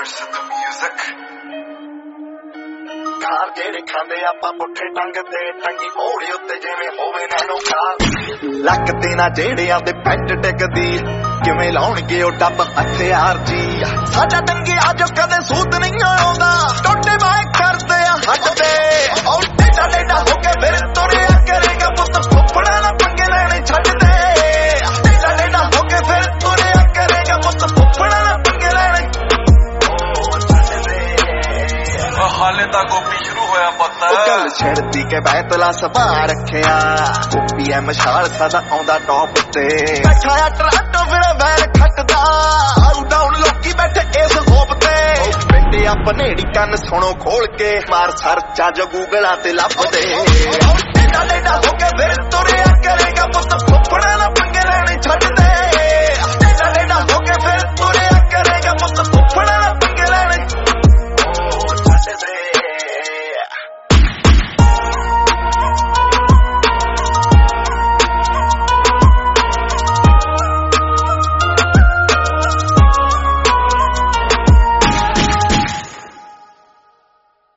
Verse the music. ਕਾਰ ਜਿਹੜੇ ਖਾਂਦੇ ਆਪਾਂ ਪੁੱਠੇ ਟੰਗ ਤੇ ਟੰਗੀ ਮੋੜੇ ਉੱਤੇ ਜਿਵੇਂ ਹੋਵੇ ਨੈਣੋ ਕਾਰ ਲੱਕ ਤੇ ਨਾ ਜਿਹੜਿਆਂ ਦੇ ਪੈਂਟ ਟਿਕਦੀ ਕਿਵੇਂ ਲਾਉਣਗੇ ਉਹ ਡੱਬ ਹਥਿਆਰ ਜੀ ਸਾਡਾ ਦੰਗੇ ਆਜੋ ਕਦੇ ਸੂਤ ਨਹੀਂ ਆਉਂਦਾ ਟੋਟੇ ਬਾਏ ਕਰਦੇ ਆ ਹੱਟ ਤੇ ਉਹ ਟੇਡਾ ਟੇਡਾ ਹੋ ਕੇ ਫਿਰ ਤੁਰਿਆ ਕਰੇਗਾ ਪੁੱਤ ਫੁੱਫੜਾ ਨਾ ਪੰਗੇ ਲੈਣੇ ਛੱਡ ਦੇ ਟੇਡਾ ਟੇਡਾ ਹੋ ਕੇ ਫਿਰ ਤੁਰਿਆ ਕਰੇਗਾ ਪੁੱਤ ਫੁੱਫੜਾ ਨਾ ਪੰਗੇ ਲੈਣੇ ਹਾਲੇ ਤਾਂ ਗੋਪੀ ਸ਼ੁਰੂ ਹੋਇਆ ਪਤਾ ਗੱਲ ਛੜਦੀ ਕੇ ਬੈਤਲਾ ਸਭਾ ਰੱਖਿਆ ਗੋਪੀ ਐ ਮਸ਼ਾਲ ਸਦਾ ਆਉਂਦਾ ਟੌਪ ਤੇ ਬੈਠਾ ਟਰਾਟੋ ਫਿਰ ਵੈਰ ਖੱਟਦਾ ਆਉ ਡਾਊਨ ਲੋਕੀ ਬੈਠੇ ਇਸ ਹੋਪ ਤੇ ਪਿੰਡੇ ਆਪਣੇੜੀ ਕੰਨ ਸੁਣੋ ਖੋਲ ਕੇ ਮਾਰ ਸਰਚਾ ਜੋ ਗੂਗਲਾਂ ਤੇ ਲੱਭਦੇ ਟੇਡਾ ਟੇਡਾ ਹੋ ਕੇ ਫਿਰ ਤੁਰਿਆ ਕਰੇਗਾ ਪੁੱਤ ਫੁੱਫੜਾ